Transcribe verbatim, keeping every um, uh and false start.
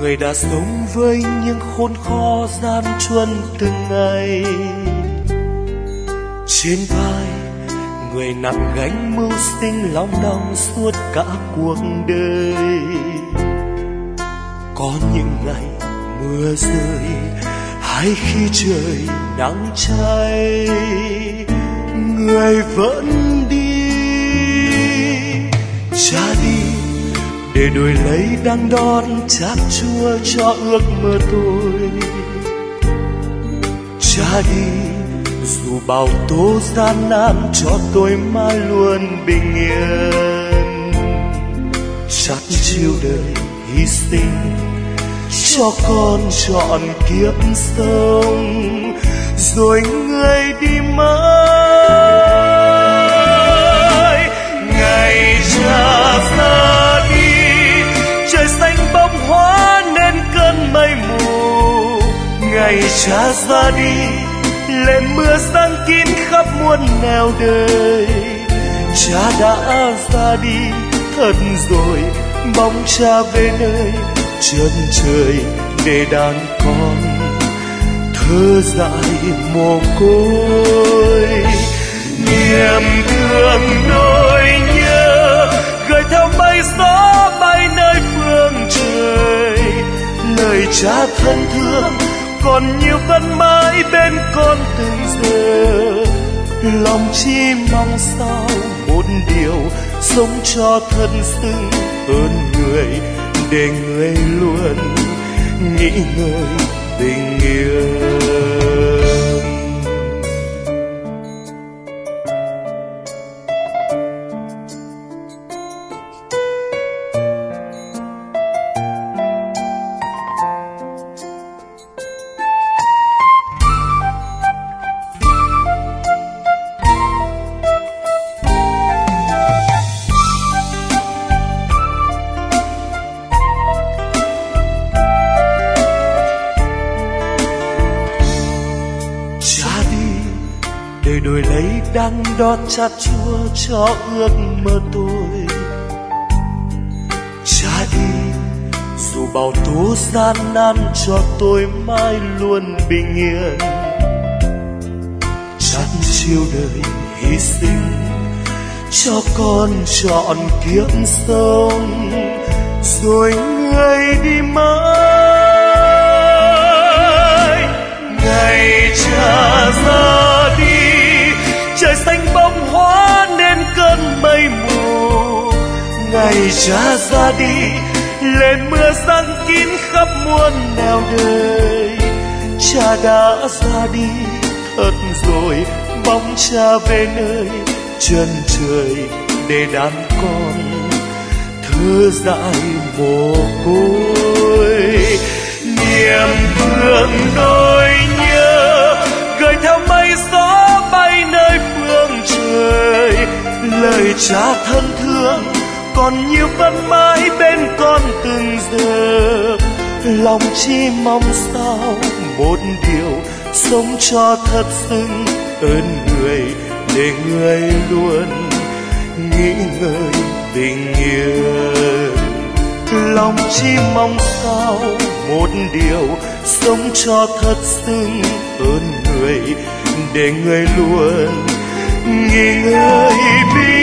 người đã sống với những khốn khó gian truân từng ngày. Trên vai người nặng gánh mưu sinh long đong suốt cả cuộc đời. Có những ngày mưa rơi hay khi trời nắng cháy, người vẫn đi. Cha đi để đổi lấy đắng đón chát chua cho ước mơ tôi. Cha đi dù bao tố gian nan cho tôi mãi luôn bình yên. Chắt chiêu đời hy sinh cho con trọn kiếp sống, rồi người đi mãi. Ngày cha ra đi, trời xanh bông hóa nên cơn mây mù. Ngày cha ra đi, lên mưa giăng kín khắp muôn nẻo đời. Cha đã ra đi thật rồi, mong cha về nơi chân trời để đàn con thơ dại mồ côi. Niềm thương nỗi nhớ gửi theo mây gió bay nơi phương trời. Lời cha thân thương còn nhiều vẫn mãi bên con từng giờ. Lòng chỉ mong sao một điều, sống cho thân xứng hơn người, để người luôn nghĩ ngợi tình yêu. Để đổi lấy đắng đón chát chua cho ước mơ tôi. Cha đi dù bao tố gian nan cho tôi mãi luôn bình yên. Chắt chiêu đời hy sinh cho con trọn kiếp sống, rồi người đi mãi. Ngày cha ra đi, trời xanh bông hóa nên cơn mây mù. Ngày cha ra đi, lên mưa giăng kín khắp muôn nẻo đời. Cha đã ra đi thật rồi, mong cha về nơi chân trời để đàn con thơ dại mồ côi. Niềm thương nỗi nhớ gửi theo mây gió bay nơi phương trời. Lời cha thân thương còn nhiều vẫn mãi bên con từng giờ. Lòng chỉ mong sao một điều, sống cho thật xứng ơn người, để người luôn nghĩ ngợi tình yêu. Lòng chỉ mong sao một điều, sống cho thật xứng ơn người, để người luôn nghĩ ngợi.